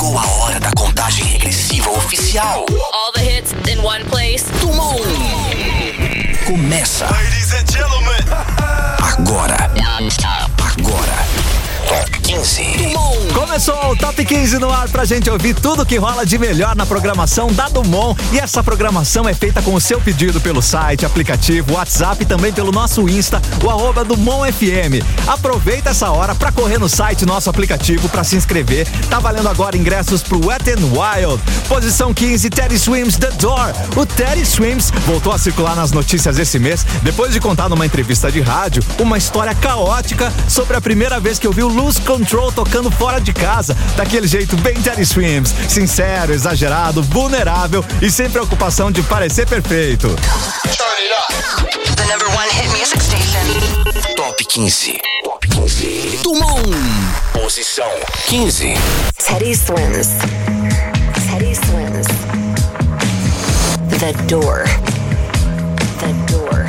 Chegou a hora da contagem regressiva oficial. All the hits in one place. Dumont. Começa. Ladies and gentlemen. Agora. Top 15. Dumont. Começou o Top 15 no ar pra gente ouvir tudo que rola de melhor na programação da Dumont. E essa programação é feita com o seu pedido pelo site, aplicativo, WhatsApp e também pelo nosso Insta, o @DumontFM. Aproveita essa hora pra correr no site, nosso aplicativo, pra se inscrever. Tá valendo agora ingressos pro Wet n Wild. Posição 15, Teddy Swims, The Door. O Teddy Swims voltou a circular nas notícias esse mês, depois de contar numa entrevista de rádio uma história caótica sobre a primeira vez que ouviu Lose Control tocando fora de casa, daquele jeito bem Teddy Swims, sincero, exagerado, vulnerável e sem preocupação de parecer perfeito. The number one hit music station. Top 15. Top 15. Dumont. Posição 15. Teddy Swims. Teddy Swims. The Door. The Door.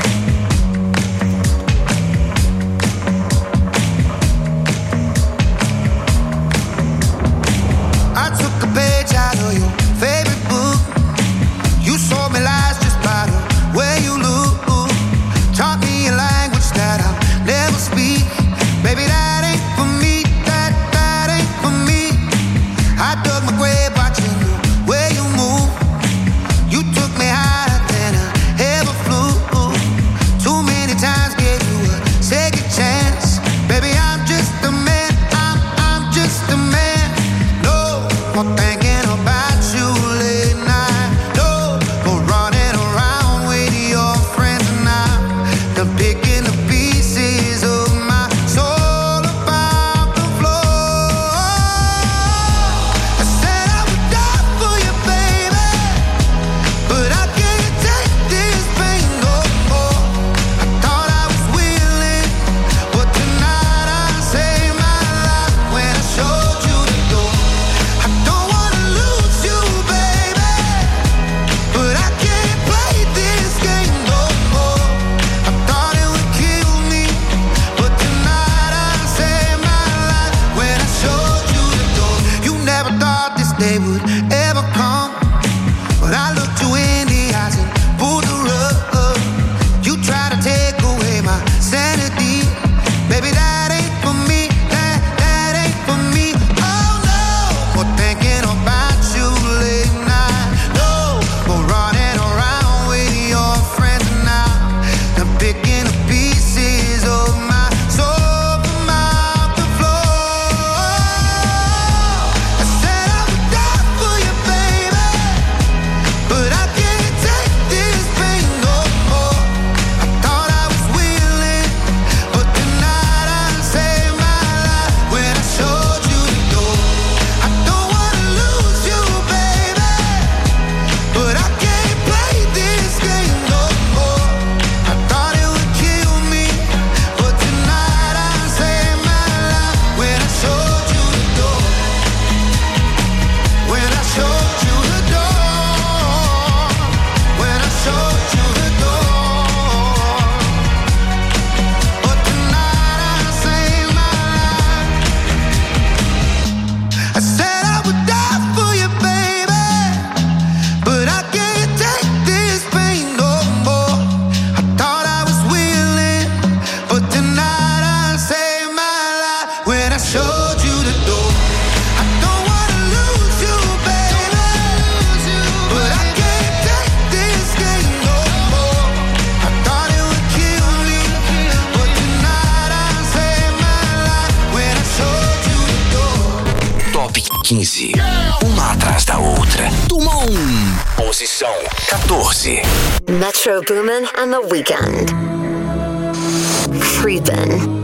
I took a page out of your favorite book. You sold me lies just by the way you look. Taught me a language that I'll never speak. Baby, that ain't for me. That ain't for me. I dug my grave watching the way you move. You took me higher than I ever flew. Too many times gave you a second chance. Baby, I'm just a man. I'm just a man. No more thinking about you late night. No more running around with your friends now. Done picking the pieces of my soul about the floor. I said I would die for you, baby, but I can't take this pain no more. I thought I was willing, but tonight I saved my life when I showed you the door. I don't wanna lose you, baby, but I can't play this game no more. I thought it would kill me, but tonight I saved my life when I showed you the door. You never thought this day would ever come, but I looked you in the eyes and pulled the rug. You try to take away my sanity. Baby, that ain't for me. That ain't for me. Oh no, more thinking about you late night. No more running around with your friends now. I'm picking the pieces of my soul from out the floor. I said I would die for you, baby, but I can't take this pain no more. I thought I was willing, but tonight I saved my life when I showed you the door. I don't wanna lose you, baby, but I can't play this game no more. I thought it would kill me, but tonight I saved my life when I showed you the door. When I showed you the door. When I showed you the door. But tonight I saved my life. I said I would die for you, baby, but I can't take this pain no more. I thought I was willing, but tonight I saved my life when I showed you the door. I don't wanna lose you, baby, but I can't take this game no more. I thought it would kill me, but tonight I saved my life when I showed you the door. Top 15. Uma atrás da outra. Dumont. Posição 14. Metro Boomin and The Weeknd. Creepin'.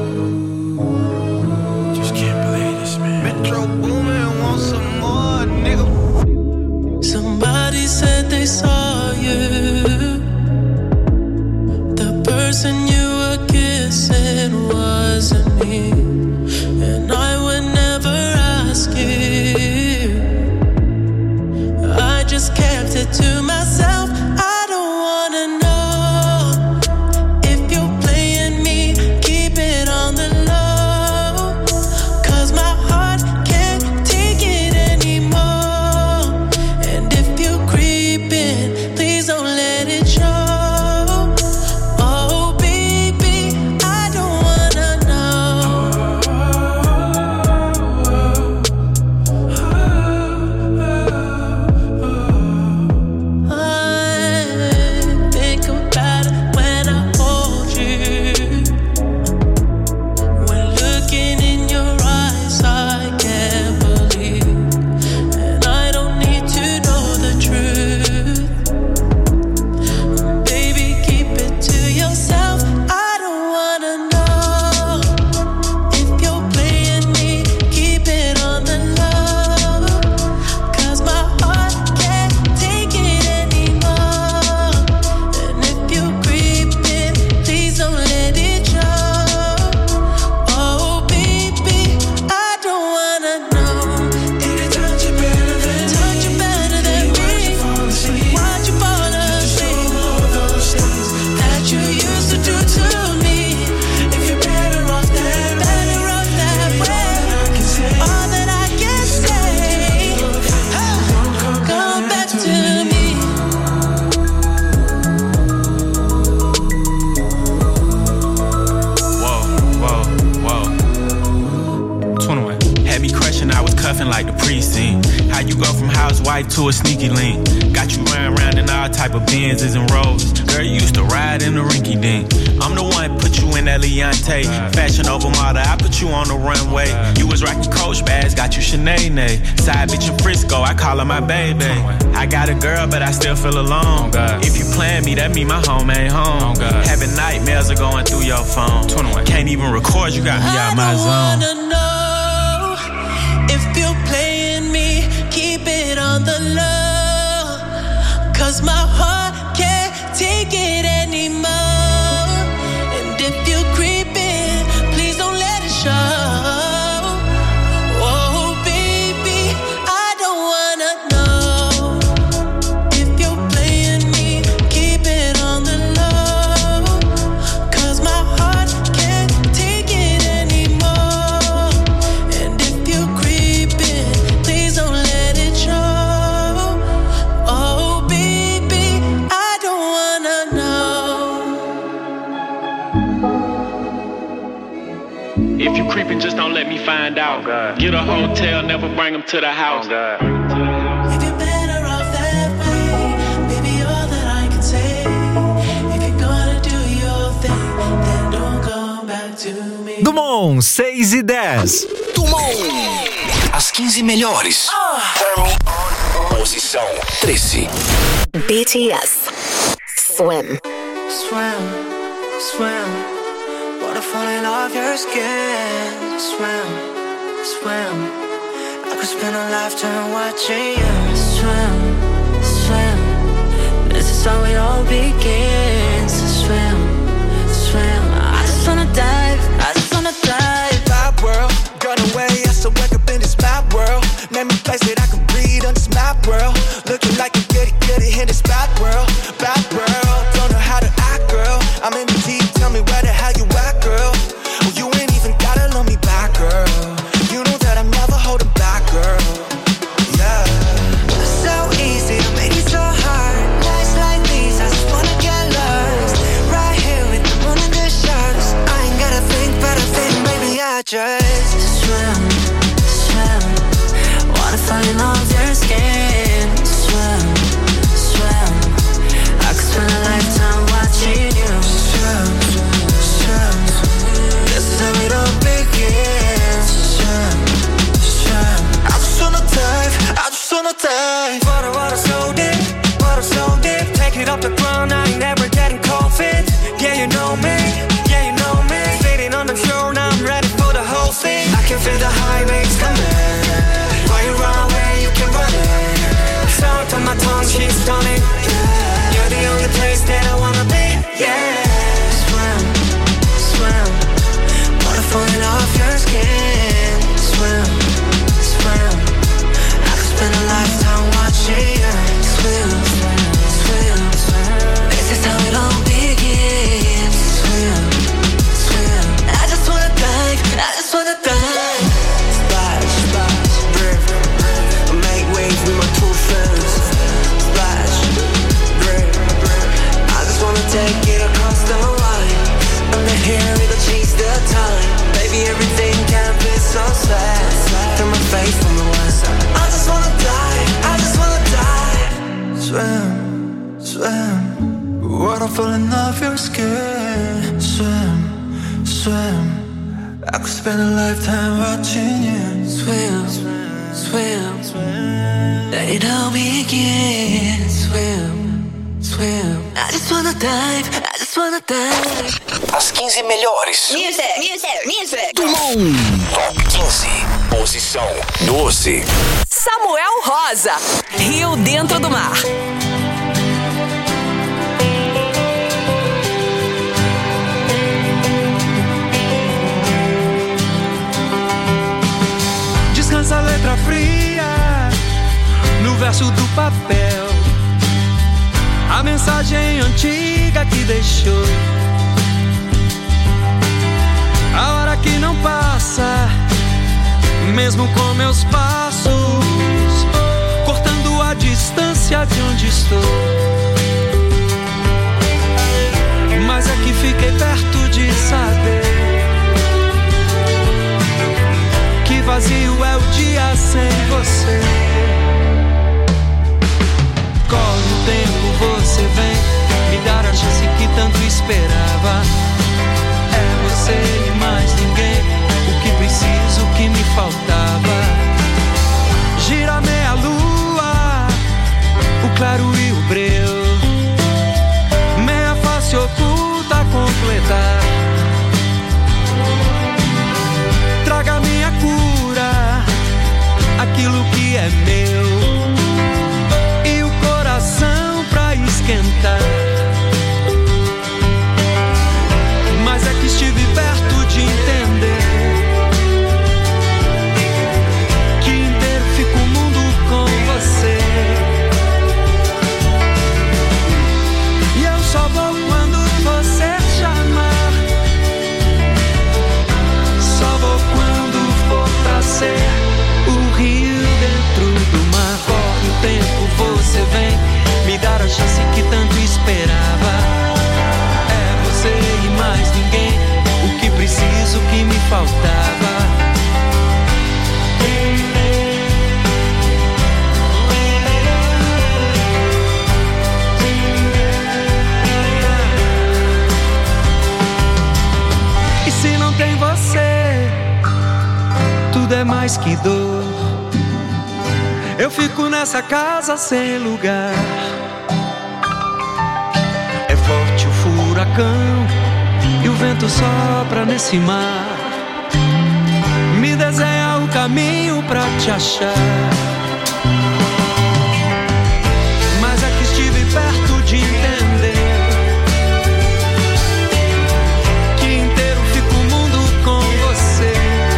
Just can't believe this, man. Metro Boomin, want some more, nigga. Somebody said they saw you. The person you were kissing wasn't me, and I would never ask you. I just kept it to myself. I don't wanna know if you're playing me. Keep it on the low, 'cause my heart can't cuffing like the precinct. How you go from housewife to a sneaky link? Got you running around in all type of Benzes and Rolls. Girl, you used to ride in the rinky dink. I'm the one put you in that Leontay. Fashion over model, I put you on the runway. You was rocking Coach bags, got you Sinead. Side bitch in Frisco, I call her my baby. I got a girl, but I still feel alone. If you plan me, that mean my home ain't home. Having nightmares are going through your phone. Can't even record, you got me out my zone. I wanna know if you're playing me, keep it on the low. 'Cause my heart can't take it anymore. And if you're creeping, please don't let it show. Oh baby, I don't wanna know if you're playing me, keep it on the low. 'Cause my heart can't take it anymore. And if you're creeping, please don't let it show. Oh baby, I don't wanna know. If you creeping, just don't let me find out. Get a hotel, never bring them to the house. If you're better off that way, baby, all that I can say. If you're gonna do your thing, then don't come back to me. Dumont, 6 e 10. Dumont. As 15 melhores. Posição 13. BTS. Swim. Swim, swim. Water falling off your skin. Swim, swim. I could spend a lifetime watching you. Swim, swim. This is how it all begins. Swim, swim. I just wanna dive. I just wanna dive. Bad world, gone away. I still wake up in this bad world. Name a place that I can breathe on this map world. Looking like a goody in this bad world. Bad world, don't know how to act, girl. I'm in the deep, tell me where the hell you at, girl. Oh, you ain't even gotta love me back, girl. You know that I'm never holding back, girl. Yeah. So easy to make it so hard. Nights like these, I just wanna get lost. Right here with the moon and the stars. I ain't gotta think, but I think maybe I just swim, swim. Water falling off your skin. Swim, swim. I could spend a lifetime watching you. Swim, swim. This is how it all begins. Swim, swim. I just wanna dive, I just wanna dive. Water so deep, water so deep. Take it off the ground, I ain't never getting cold feet. Yeah, you know me, yeah, you know me. Sitting on the shore, now I'm ready for the whole thing. I can feel the high waves coming. While you run away, you can run it. Sound on my tongue, she's stunning. Yeah. You're the only place that I wanna be. Yeah. Swim, swim. Water falling off your skin. Swim, swim. I could spend a lifetime watching you. Swim, swim, swim. This is how it all begins. Swim, swim. I just wanna dive. I just wanna dive. Splash, splash, river. Make waves with my two friends. Splash, river. I just wanna take it across the line. Under here, it'll change the time. Baby, everything can be so sad. Through my face from the west. I just wanna die. I just wanna die. Swim, swim. Water falling off your skin. Swim, swim. I could spend a lifetime watching you. Swim, swim, swim. It all begins. Swim, swim. I just wanna dive. I just wanna dive. As 15 melhores. Music. Dumont. Top 15. Posição 12. Samuel Rosa, Rio Dentro do Mar. Descansa a letra fria no verso do papel. A mensagem antiga que deixou. A hora que não passa, mesmo com meus passos, cortando a distância de onde estou. Mas é que fiquei perto de saber que vazio é o dia sem você. Corre o tempo, você vem me dar a chance que tanto esperava. É você e mais ninguém, o que preciso, o que me faltava. Gira meia lua, o claro e o breu, meia face oculta a completar. Traga minha cura, aquilo que é meu, e o coração pra esquentar. Mas é que estive perto de entender que inteiro fica o mundo com você. E eu só vou quando você chamar, só vou quando for pra ser o rio dentro do mar. Corre o tempo, você vem me dar a chance que tanto esperava. É você e mais ninguém, o que preciso, o que me faltava. E se não tem você, tudo é mais que dor. Eu fico nessa casa sem lugar. É forte o furacão e o vento sopra nesse mar. Me desenha o caminho pra te achar. Mas é que estive perto de entender que inteiro fica o mundo com você.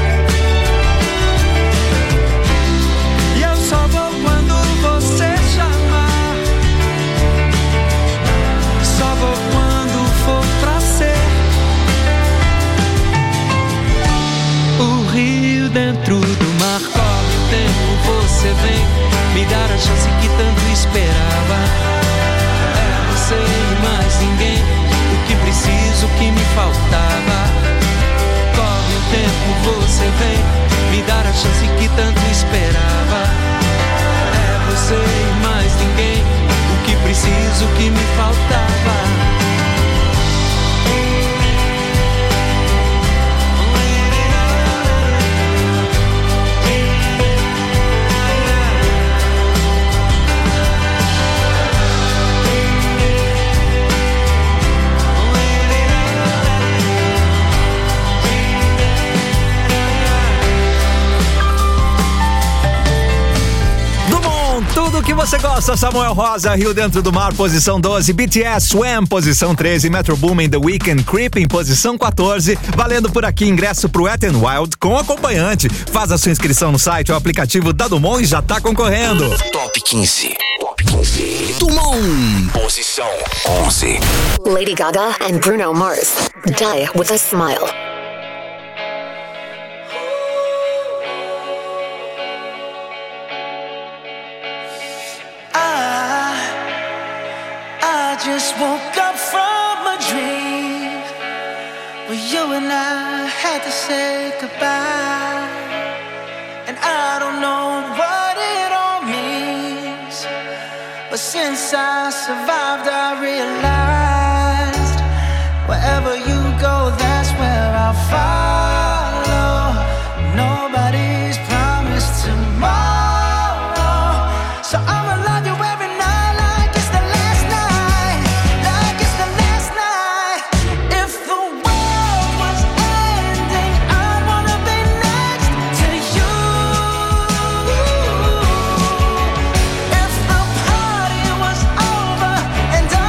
E eu só vou quando você chamar, só vou quando for pra ser o rio dentro do mar. Corre o tempo, você vem me dar a chance que tanto esperava. É você e mais ninguém, o que preciso, o que me faltava. Corre o tempo, você vem me dar a chance que tanto esperava. É você e mais ninguém, o que preciso, o que me faltava. Tudo que você gosta, Samuel Rosa, Rio Dentro do Mar, posição 12, BTS, Swam, posição 13, Metro Boomin, The Weeknd, Creeping, posição 14, valendo por aqui ingresso pro Wet n Wild com acompanhante. Faz a sua inscrição no site ou aplicativo da Dumont e já tá concorrendo. Top 15. Top 15. Dumont, posição 11. Lady Gaga and Bruno Mars. Die with a Smile. I just woke up from a dream where you and I had to say goodbye. And I don't know what it all means, but since I survived I realized wherever you go, that's where I'll follow. Nobody's promised tomorrow, so I'ma love you every night like it's the last night, like it's the last night. If the world was ending, I'd wanna be next to you. If the party was over and I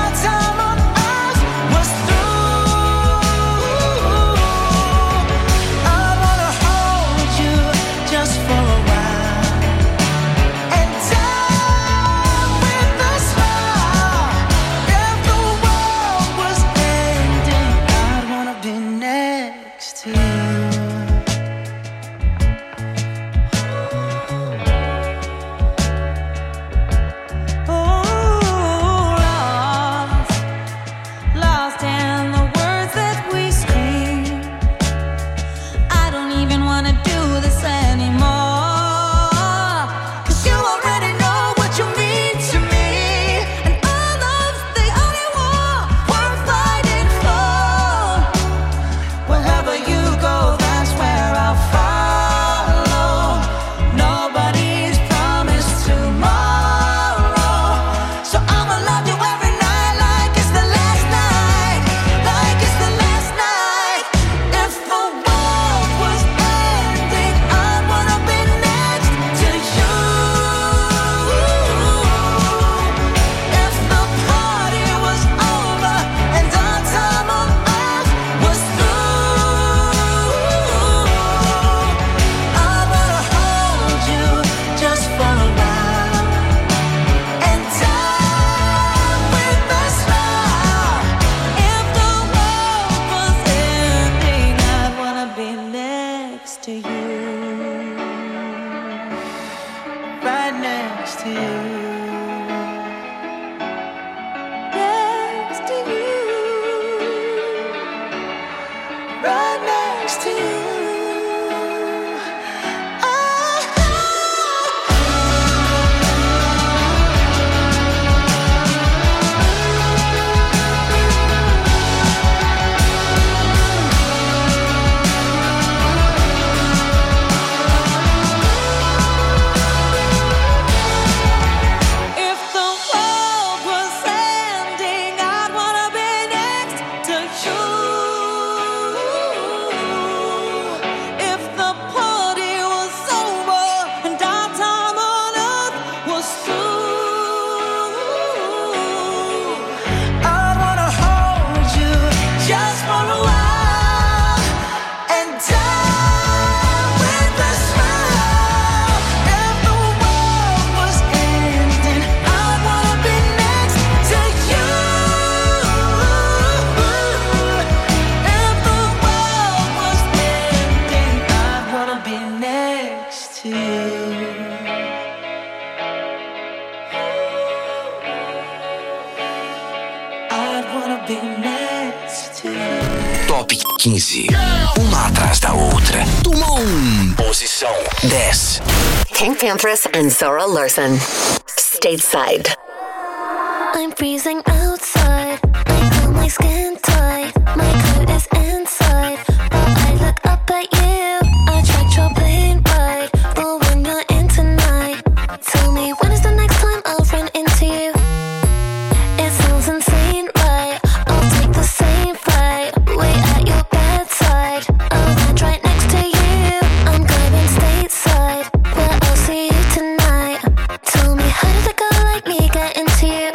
next to you. Next to you. Right next to you. Top 15. Uma atrás da outra. Dumont. Posição 10. King Pampers and Zora Larson. Stateside. I'm freezing outside. I feel my skin tight. My coat is inside. But I look up at you. I tried your plane ride. But when you're in tonight, tell me when is the next time I'll run into you? It sounds insane, right? I'll take the same flight. Wait at your bedside. I'll land right next to you. I'm going stateside. Where I'll see you tonight. Tell me how did a girl like me get into you?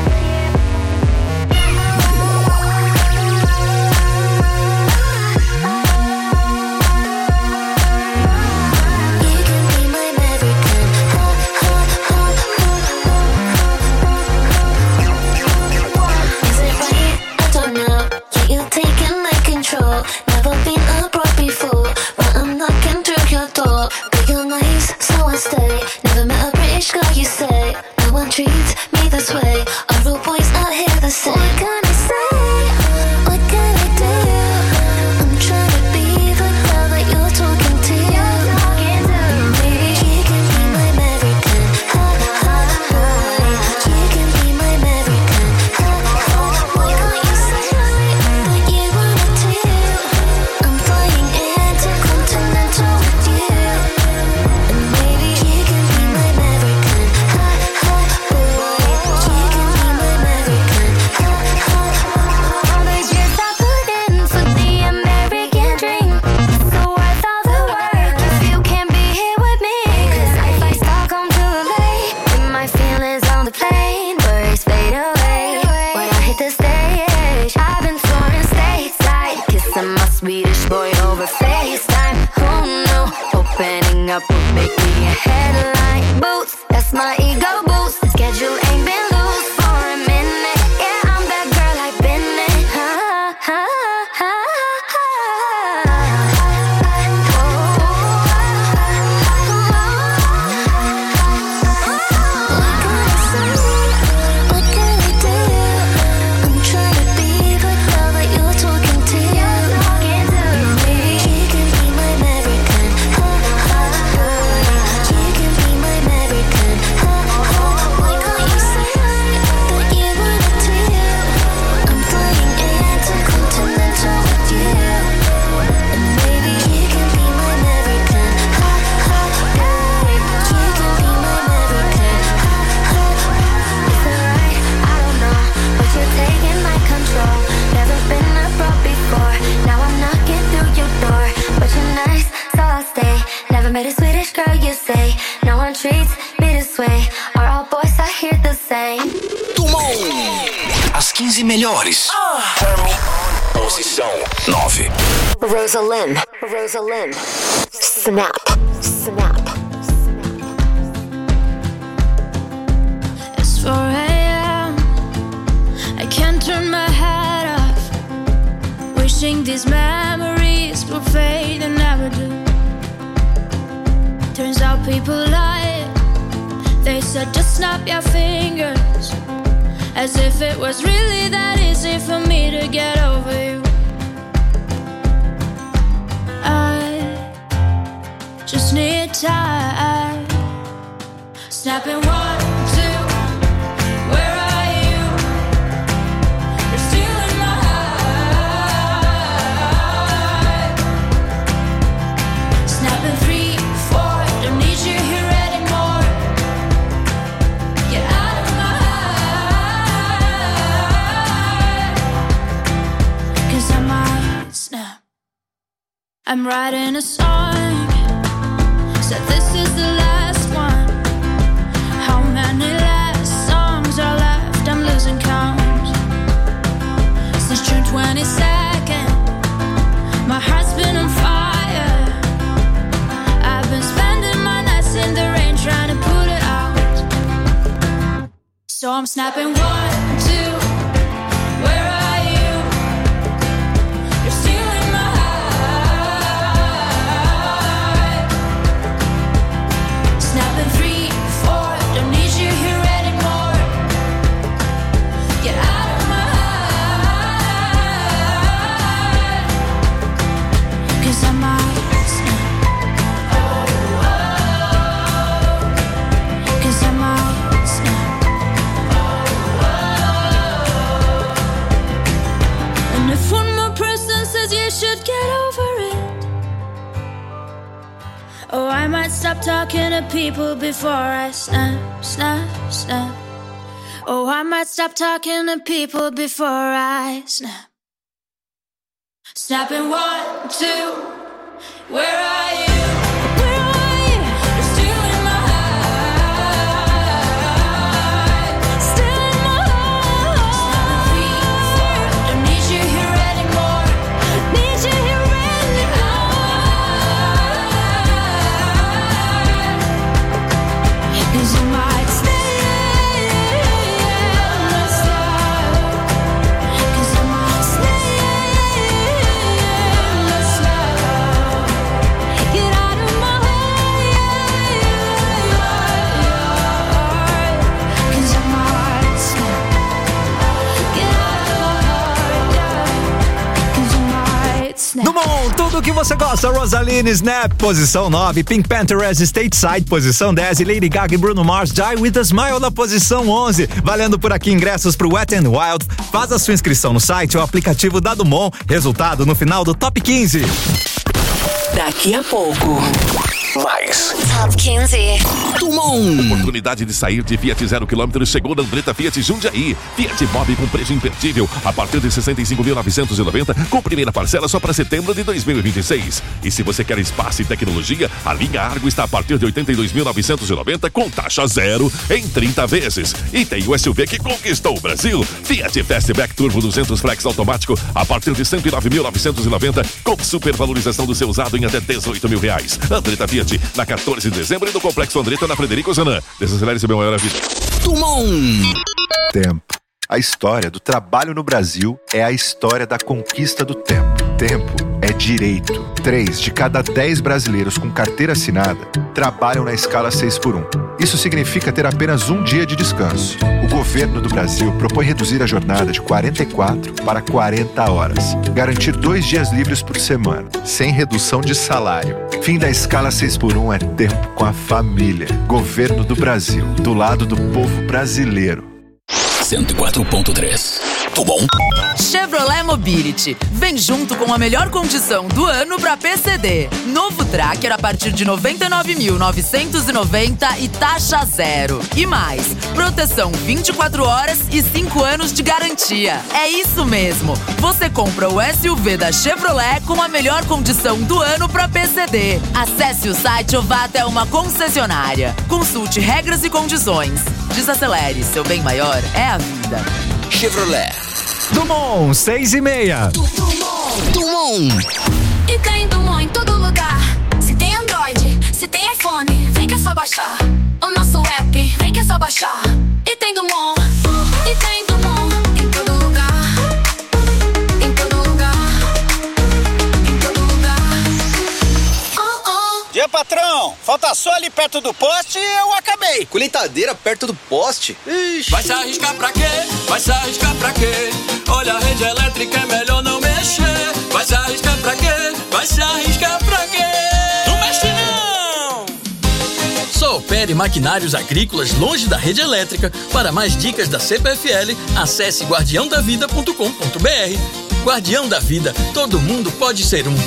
Never been abroad before, but I'm knocking through your door. But you're nice, so I stay. Never met a British girl, you say. No one treats me this way. Are all boys out here the same? What can I say? What can I do? I'm trying to be the girl that you're talking to. Maybe you can be my American. Ha ha ha. You can be my American. Ha ha. Why can't you say that you wanna do? I'm flying intercontinental with you. And maybe you can be my American. Ha ha. Boy, you can be my American. Ha ha. All the years I put in for the American dream. So worth all the work if you can't be here with me. 'Cause if I start come too late, then my feelings on the plane words fade away. When I hit the stage, I've been touring stateside, kissing my Swedish boy over FaceTime. Oh no, opening up would make me a headline. Boots, that's my ego boost. Schedule ain't been loose for a minute. Yeah, I'm that girl I've been in. Ha ha ha ha. What can I do? I'm trying to be the girl that you're talking to. Maybe you can be my American. Ha ha ha. You can be my American. Ha ha. Why can't you say that you wanna do? I'm flying intercontinental with you. And maybe you can be my American. Ha ha. You can be my American. Ha ha. Is it right? I don't know, but you're taking my control. Never been abroad before. Now I'm knocking through your door. But you're nice, so I'll stay. Never met a Swedish girl, you say. No one treats me this way. Are all boys out here the same? Dumont. As 15 melhores. Posição 9. Rosalind. Rosalind. Snap. Snap. It's 4 a.m. I can't turn my head off. Wishing these memories will fade and never do. Turns out people lie. They said just snap your fingers, as if it was really that easy for me to get over you. I just need time. Snapping 1, 2, where are you? You're stealing my heart. Snapping 3, 4, don't need you here anymore. Get out of my heart. 'Cause I might snap. I'm writing a song, said this is the last one. How many last songs are left? I'm losing count. Since June 22nd, my heart's been on fire. I've been spending my nights in the rain trying to put it out. So I'm snapping 1, 2, where are you? You're stealing my heart. Snapping 3, 4, don't need you here anymore. Get out of my heart. 'Cause I might snap. 'Cause I might snap. And if one more person says you should get over it, oh, I might stop talking to people before I snap, snap, snap. Oh, I might stop talking to people before I snap. Snapping 1, 2, where are you? Where are you? You're stealing my heart. Stealing my heart. Snapping 3, 4, don't need you here anymore. Need you here anymore. 'Cause you might stay in my slide. 'Cause you might stay in my slide. Get out of my heart. 'Cause you might snap. Get out of my heart. 'Cause you might snap. Dumont, tudo que você gosta. Rosaline, Snap, posição 9. Pink Panthers, Stateside, posição 10. E Lady Gaga e Bruno Mars, Die With A Smile, na posição 11. Valendo por aqui ingressos pro Wet n Wild. Faz a sua inscrição no site ou aplicativo da Dumont. Resultado no final do Top 15. Daqui a pouco. Mais. Top 15. Dumont. Oportunidade de sair de Fiat 0 km chegou na Andretta Fiat Jundiaí. Fiat Mobi com preço imperdível a partir de 65.990, com primeira parcela só para setembro de 2026. E se você quer espaço e tecnologia, a linha Argo está a partir de 82.990 com taxa zero em 30 vezes. E tem o SUV que conquistou o Brasil. Fiat Fastback Turbo 200 Flex automático a partir de 109.990 com supervalorização do seu usado em até R$18.000. Andretta Fiat, na 14 de dezembro e no Complexo Andretta, na Frederico Zanan. Desacelere seu bem maior a vida. Dumont. Tempo. A história do trabalho no Brasil é a história da conquista do tempo. Tempo é direito. 3 de cada 10 brasileiros com carteira assinada trabalham na escala 6x1. Isso significa ter apenas um dia de descanso. O governo do Brasil propõe reduzir a jornada de 44 para 40 horas. Garantir 2 dias livres por semana, sem redução de salário. Fim da escala 6x1 é tempo com a família. Governo do Brasil, do lado do povo brasileiro. 104.3. Dumont. Chevrolet Mobility. Vem junto com a melhor condição do ano pra PCD. Novo Tracker a partir de 99.990 e taxa zero. E mais, proteção 24 horas e 5 anos de garantia. É isso mesmo. Você compra o SUV da Chevrolet com a melhor condição do ano pra PCD. Acesse o site ou vá até uma concessionária. Consulte regras e condições. Desacelere, seu bem maior é a vida. Chevrolet. Dumont, 6h30. Dumont. E tem Dumont em todo lugar. Se tem Android, se tem iPhone, vem que é só baixar. O nosso app, vem que é só baixar. E tem Dumont, e tem Dumont em todo lugar. Em todo lugar, em todo lugar. Oh, oh. dia, patrão. Falta só ali perto do poste e eu acabei. Colheitadeira perto do poste? Ixi. Vai se arriscar pra quê? Vai se arriscar pra quê? Olha, a rede elétrica é melhor não mexer. Vai se arriscar pra quê? Vai se arriscar pra quê? Não mexe não! Só opere maquinários agrícolas longe da rede elétrica. Para mais dicas da CPFL, acesse guardiãodavida.com.br. Guardião da Vida, todo mundo pode ser um.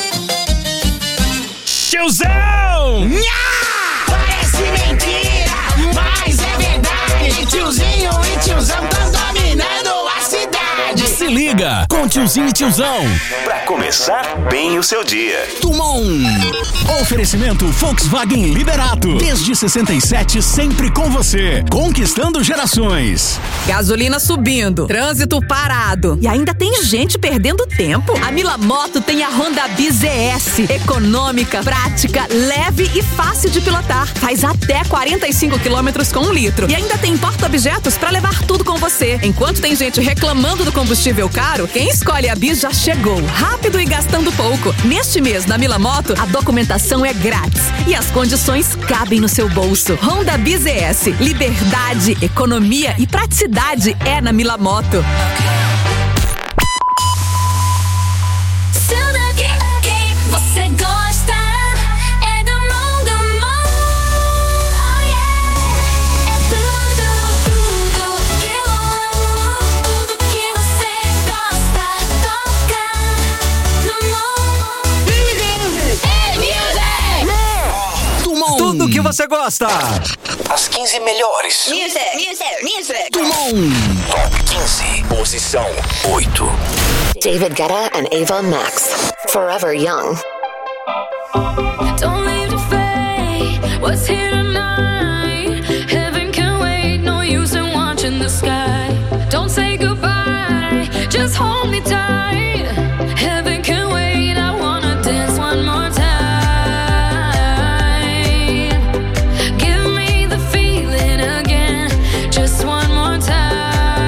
Tiozão! Nha! Parece mentira, mas é verdade. Tiozinho e tiozão tão dominando a cidade. Se liga com Tiozinho e Tiozão. Pra começar bem o seu dia. Tumon. Oferecimento Volkswagen Liberato. Desde 67, sempre com você. Conquistando gerações. Gasolina subindo, trânsito parado e ainda tem gente perdendo tempo. A Mila Moto tem a Honda Bis ZS. Econômica, prática, leve e fácil de pilotar. Faz até 45 quilômetros com 1 litro. E ainda tem porta-objetos pra levar tudo com você. Enquanto tem gente reclamando do combustível caro, quem escolhe a Bis já chegou. Rápido e gastando pouco. Neste mês, na Mila Moto, a documentação é grátis. E as condições cabem no seu bolso. Honda Bis ZS. Liberdade, economia e praticidade é na Mila Moto. Você gosta é do mundo, oh yeah. É tudo que eu amo, tudo que você gosta, toca no mundo. Hey, music! Tumon. Tudo que você gosta. As 15 melhores. Music. Tumon. Top 15. Posição 8. David Guetta and Ava Max. Forever Young. Don't leave to fade what's here tonight. Heaven can wait, no use in watching the sky. Don't say goodbye, just hold me tight. Heaven can wait, I wanna dance one more time. Give me the feeling again, just one more time.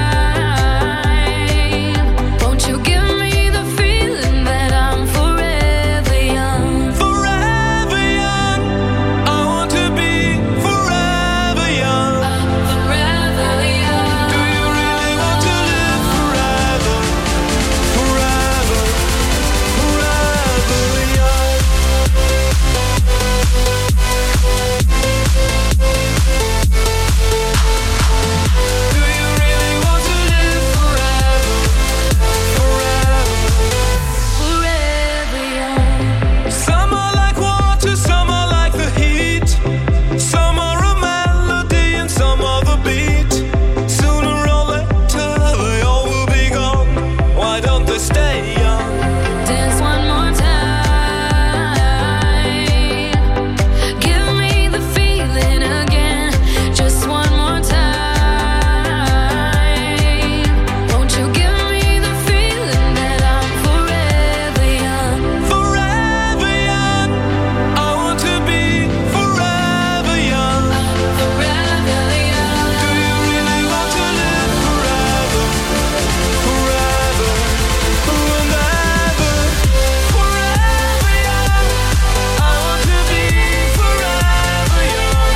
Won't you give me the feeling that I'm forever young? Forever young. I want to be forever young. Forever young. Do you really want to live forever? Forever, forever young. Do you really want to live forever? Forever young. Some are like water, some are like the heat. Some are a melody and some are the beat. Sooner or later they all will be gone. Why don't they stay young? Dance one more time. Give me the feeling again, just one more time. Won't you give me the feeling that I'm forever young? Forever young. I want to be forever young. Forever young. Do you really want to live forever? Forever and ever. Forever young. I want to be forever young.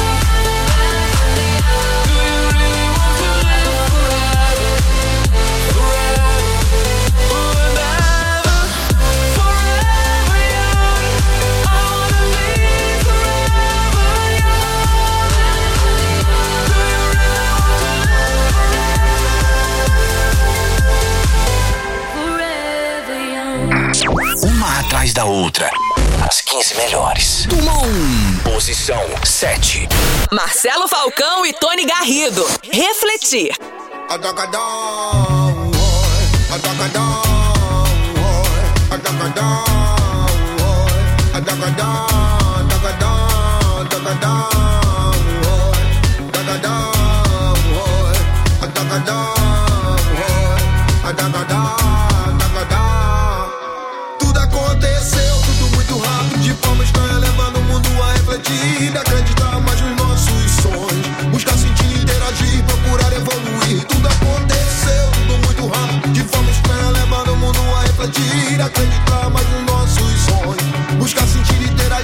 Do you really want to live forever? Forever and ever. Forever young. I want to be forever young. Do you really want to live Forever young. Uma atrás da outra. As 15 melhores. Tumon. Posição 7. Marcelo Falcão e Tony Garrido. Refletir. Tudo aconteceu, tudo muito rápido, de forma estranha, levando o mundo a refletir, acreditar mais nos nossos sonhos, buscar sentir, interagir, procurar evoluir. Tudo aconteceu, tudo muito rápido, de forma estranha, levando o mundo a refletir, acreditar mais nos nossos sonhos, buscar sentir, interagir.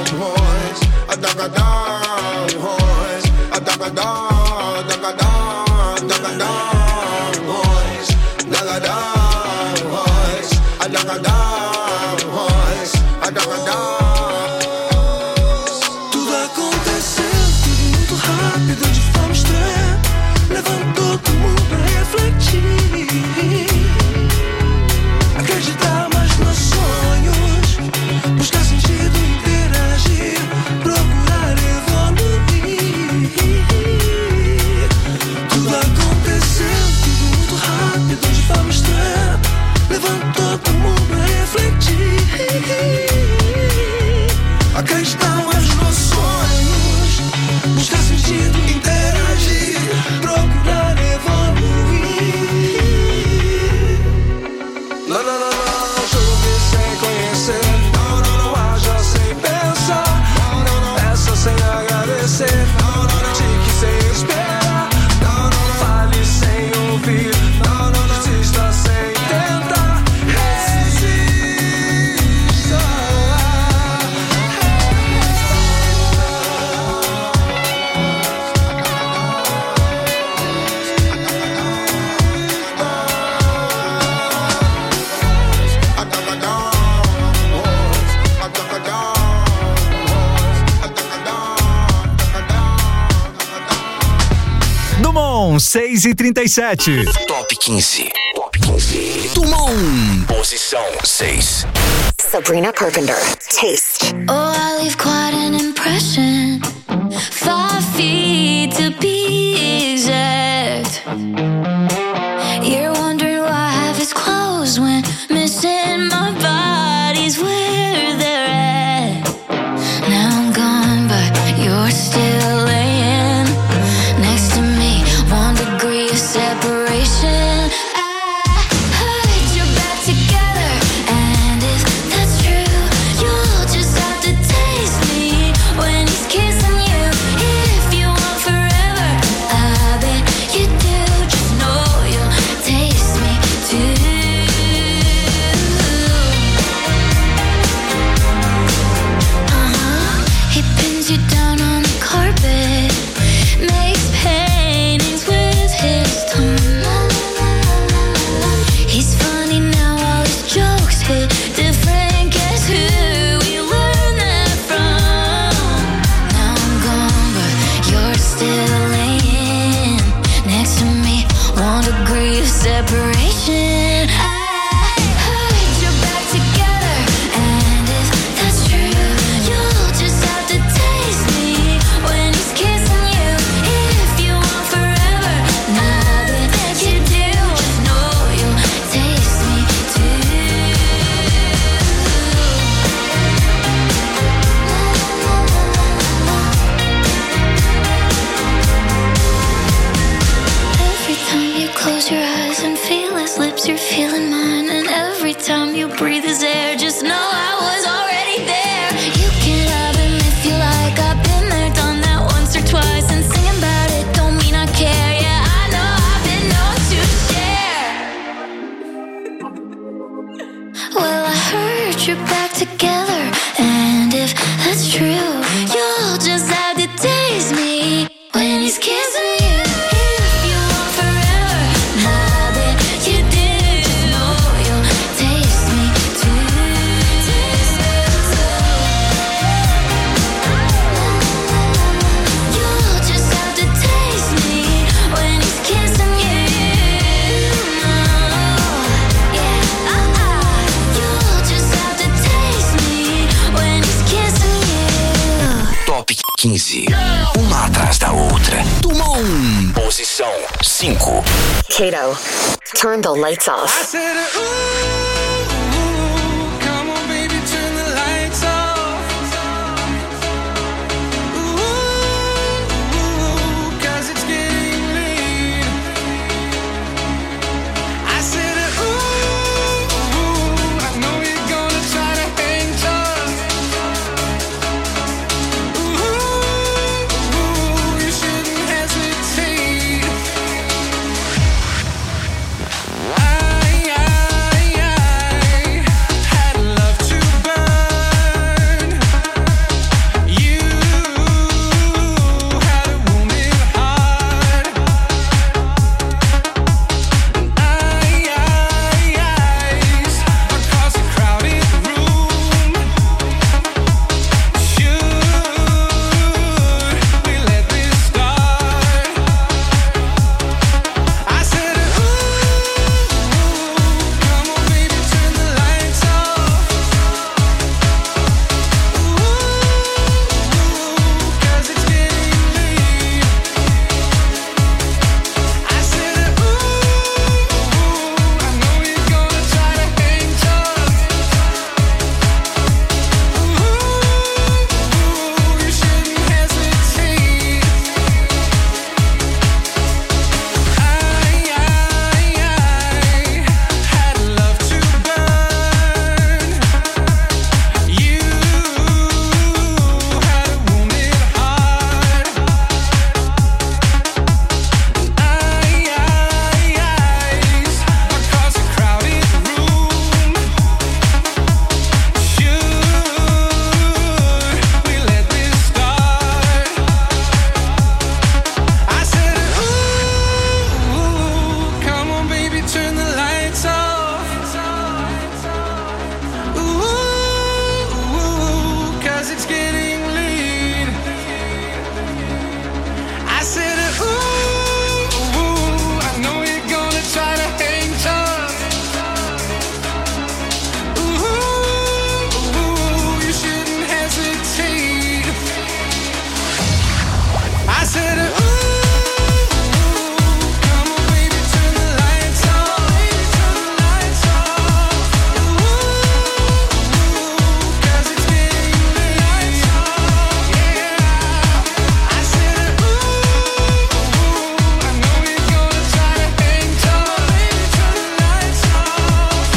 horse, a dagadang horse, a dagadang, dagadang, dagadang horse, dagadang horse, a dagadang horse, a dagadang. Tudo aconteceu, tudo muito rápido, de forma estranha. Levantou todo mundo a refletir. Acreditar mais nos sonhos, buscar sentido, interagir, procurar evoluir. Tudo aconteceu, tudo muito rápido, de forma estranha. Levantou todo mundo a refletir. Acreditar mais nos sonhos, buscar sentido, interagir, procurar evoluir. Não, não, não, não, chover sem conhecer. Não, não, não, haja sem pensar. Não, não, não, peça sem agradecer. Não, não, não, tique sem esperar. Não, não, não, fale sem ouvir. Não, não, não, desista sem tentar. Resista. Dumont, 6h37. Top 15. Top 15. Dumont. Posição 6. Sabrina Carpenter, Taste. Oh, I leave quite an impression. 5 feet to be exact. You're wondering why I have his clothes when missing my body's where they're at. Now I'm gone, but you're still laying next to me. 1 degree of separation. Separation. I put you back together, and if that's true, you'll just have to taste me when he's kissing you. If you want forever, nothing that you do, just know you'll taste me Every time you close your eyes and feel his lips, you're feeling mine. And every time you breathe his air, just know I was already there. You can have him if you like. I've been there, done that once or twice. And singing about it don't mean I care. Yeah, I know I've been known to share. Well, I heard you're back together, and if that's true, you'll just have to taste me when he's kissing you. Top 15. Uma atrás da outra. Dumont. Posição 5. Kato, turn the lights off. I said, ooh, come on, baby, turn the lights off. Ooh, 'cause it's getting late. I said, ooh, I know you're gonna try to hang tough. Ooh, you shouldn't hesitate. said, ooh, come on, baby, turn the lights on. Turn the lights off. Ooh, 'cause it's getting late. Yeah. I said, ooh, I know you're gonna try to hang tall. Baby, turn the lights off.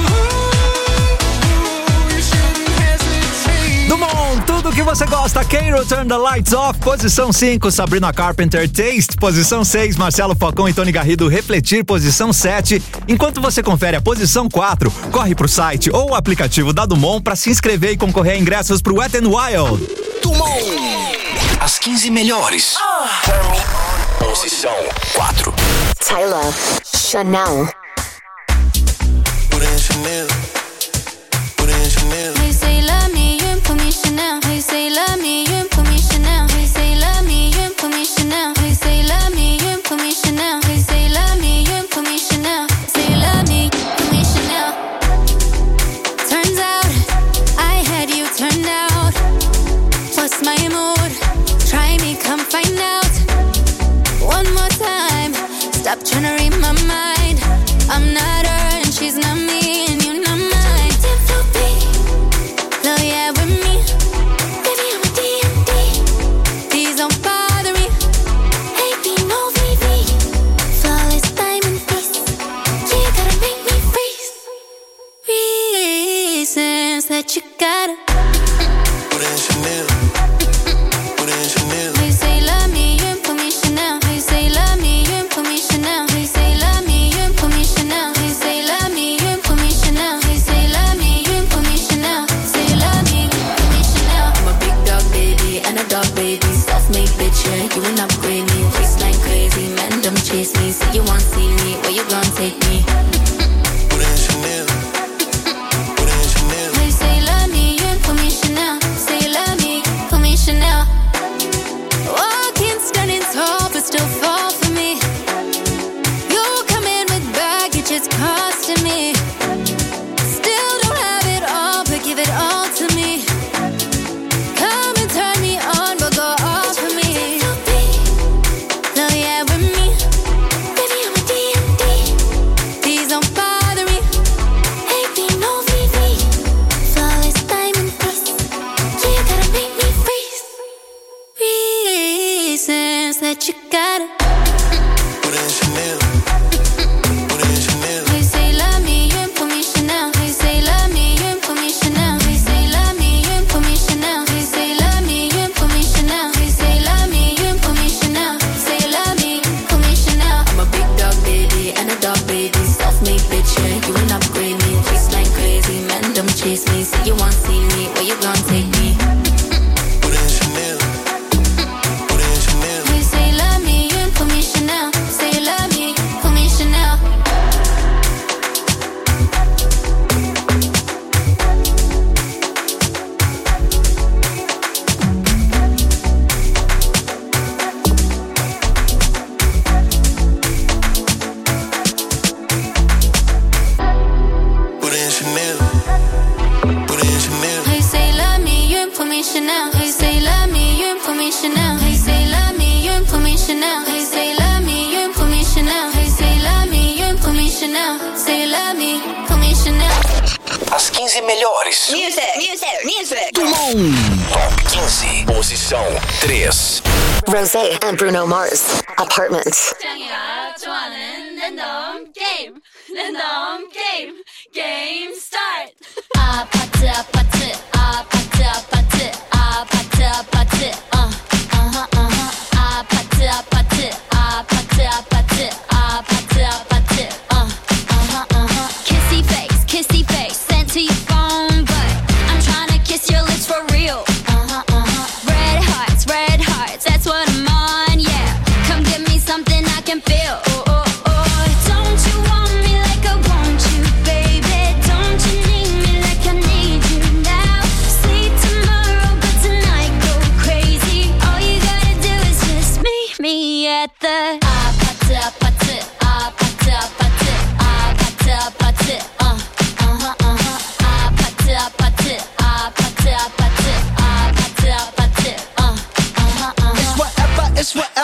Ooh, you shouldn't hesitate. Dumont, tudo que você gosta. Cairo, Turn the Lights Off. Posição 5, Sabrina Carpenter, Taste. Posição 6, Marcelo Falcão e Tony Garrido, Refletir. Posição 7. Enquanto você confere a posição 4, corre pro site ou o aplicativo da Dumont para se inscrever e concorrer a ingressos pro Wet n Wild. Dumont. As 15 melhores. Posição 4. Tyler, Chanel. Put in Chanel. Put in Chanel. They say love me, you put me Chanel. They say love me, you put me Chanel. They say love me, you put me Chanel. They say love me, you put me Chanel. They say love me, you put me Chanel. Say love me, put me Chanel. Turns out I had you turned out. What's my mood? Try me, come find out. One more time. Stop trying to read my mind. I'm not her and she's not me and you're not mine. Love yeah with me. Baby, I'm a D&D. Please don't bother me. Hey, be no VV. Flawless diamond piece. You gotta make me freeze. Reasons that you gotta. Put in Chanel. Put in Chanel. They say love me, you put me Chanel. They say love me, you put me Chanel. They say love me, you put me Chanel. They say love me, you put me Chanel. They say love me, you put me Chanel. Say love me, put me Chanel. I'm a big dog baby and a dog baby. Self-made bitch, yeah, you ain't upgrade me. Waistline crazy, man, don't chase me. Say you want see me, where you gon' take me? Put in Chanel. Put in Chanel. They say love me, you put me Chanel. Say love me, put me Chanel. Walking standing tall, but still fall for me. You come in with baggage, it's costing me. Still don't have it all, but give it all to me. Come and turn me on, but go off for me. Love yeah with me. Baby, I'm a D&D. Please don't bother me. Hey, be no VV. Flawless diamond piece. You gotta make me freeze. Reasons that you gotta. Put in Chanel. Put in Chanel. They say love me, you put me Chanel. They say love me, you put me Chanel. They say love me, you put me Chanel. They say love me, you put me Chanel. They say love me, you put me Chanel. Say love me, put me Chanel. I'm a big dog baby and a dog baby. Self-made bitch, yeah, you ain't upgrade me. Waistline crazy, man, don't chase me. Say you want see me, where you gon' take me? Put in Chanel. Put in Chanel. They say love me, you put me Chanel. Say love me, put me Chanel. Put in Chanel. Put in Chanel. They say love me, you put me Chanel. They say love me, you put me Chanel. They say love me, you put me Chanel. They say love me, you put me Chanel. They say love me, you put me Chanel. Say love me, put me Chanel. As 15 melhores. Music. Dumont. Top 15. Posição 3. Rosé and Bruno Mars, Apartment. Game start. 아파트 아파트 아파트 아파트 아파트 아파트 아파트 아파트 아파트 아파트 아파트 아파트 Kissy face sent to your phone, but I'm tryna kiss your lips for real. Red hearts, that's what I'm on, yeah. Come give me something I can feel. Don't you want me like I want you, baby? Don't you need me like I need you now? Sleep tomorrow, but tonight go crazy. All you gotta do is just meet me at the 아파트 아파트 아파트 아파트 아파트 아파트 아파트 아파트 아파트 아파트 아파트 아파트 It's whatever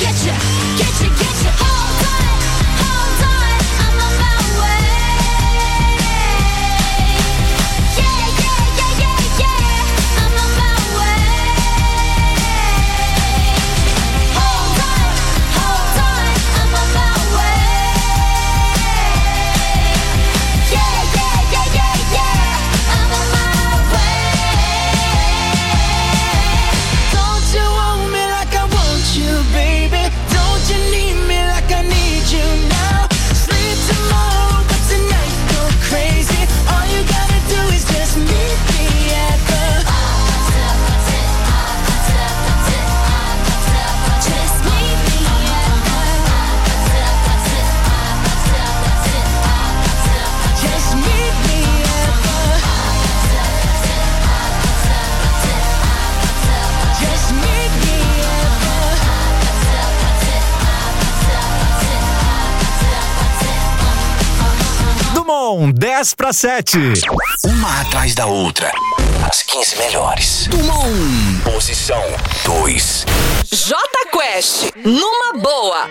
Dumont, 10:07. Uma atrás da outra. As 15 melhores. Dumont. Posição 2. Jota Quest, numa boa.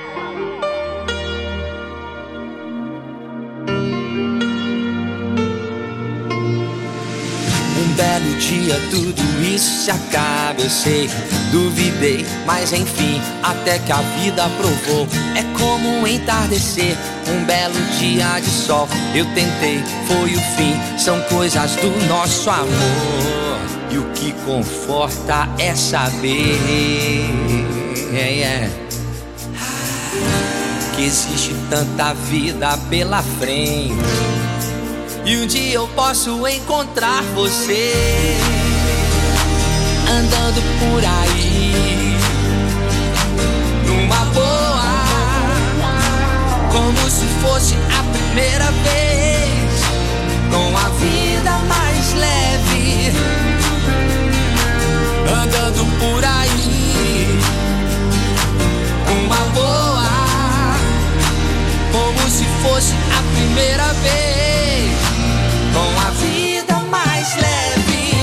Um belo dia tudo isso se acaba, eu sei. Duvidei, mas enfim, até que a vida provou. É como um entardecer, um belo dia de sol. Eu tentei, foi o fim, são coisas do nosso amor. E o que conforta é saber que existe tanta vida pela frente. E um dia eu posso encontrar você andando por aí numa boa, como se fosse a primeira vez, com a vida mais leve, andando por aí numa boa, como se fosse a primeira vez, com a vida mais leve.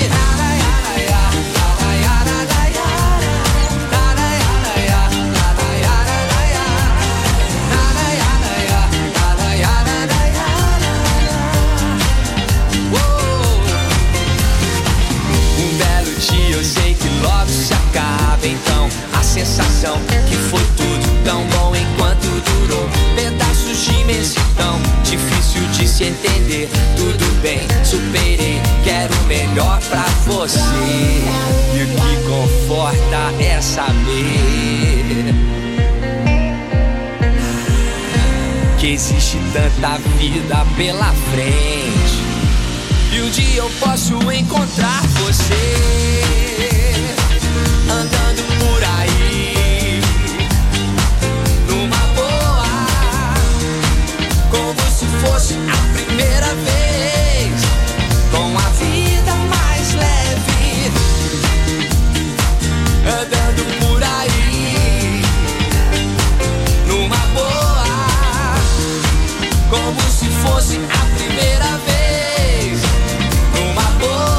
Um belo dia eu sei que logo se acaba, então a sensação que foi tudo tão bom enquanto durou. Pedaços de imensidão, difícil de se entender. Tudo bem, superei, quero o melhor pra você. E o que conforta é saber que existe tanta vida pela frente. E um dia eu posso encontrar você andando por aí numa boa, como se fosse a primeira vez, com a vida mais leve, andando por aí numa boa, como se fosse a primeira vez, numa boa.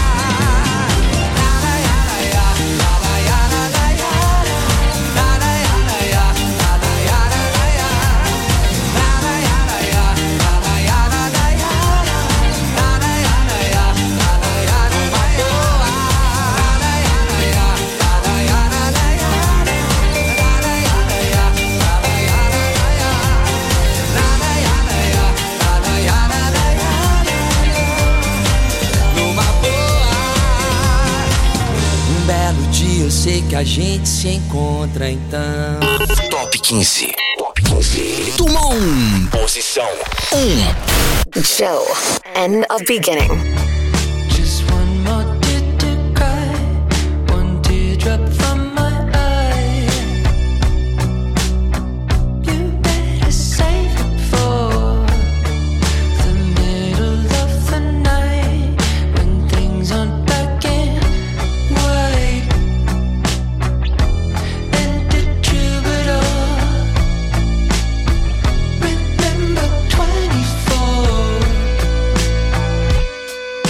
Eu sei que a gente se encontra então. Top 15. Top 15. Dumont. Posição 1. Joe, end of beginning. Just one more tear to cry, one teardrop from my eye. You better save it for the middle of the night, when things aren't black and white. And the troubadour, remember 24.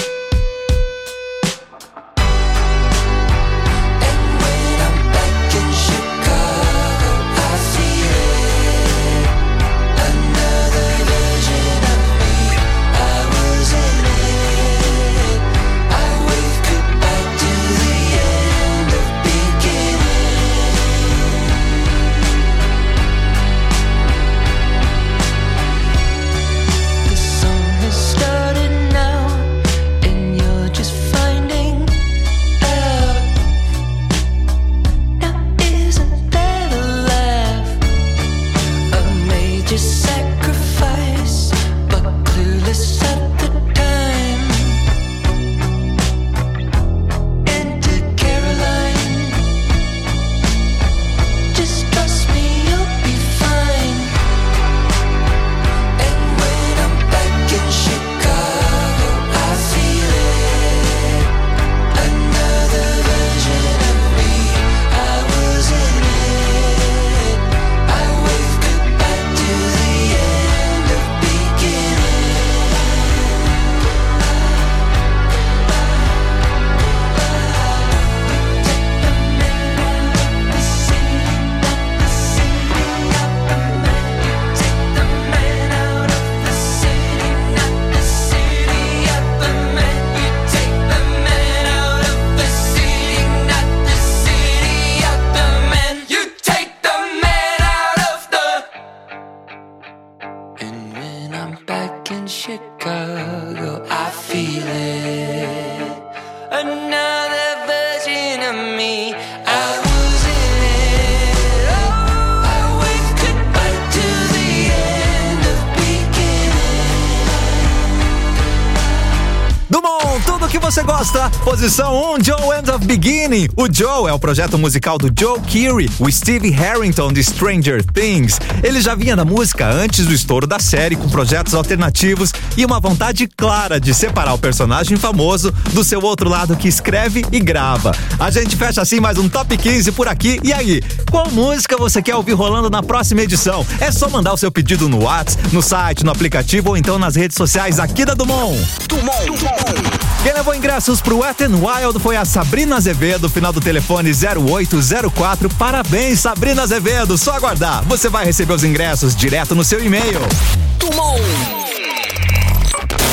você gosta. Posição 1, Joe and the Beginning. O Joe é o projeto musical do Joe Keery, o Steve Harrington de Stranger Things. Ele já vinha da música antes do estouro da série, com projetos alternativos e uma vontade clara de separar o personagem famoso do seu outro lado que escreve e grava. A gente fecha assim mais um Top 15 por aqui. E aí, qual música você quer ouvir rolando na próxima edição? É só mandar o seu pedido no WhatsApp, no site, no aplicativo ou então nas redes sociais aqui da Dumont. Quem levou ingressos pro Wet n Wild foi a Sabrina Azevedo, final do telefone 0804. Parabéns, Sabrina Azevedo. Só aguardar. Você vai receber os ingressos direto no seu e-mail. Dumont.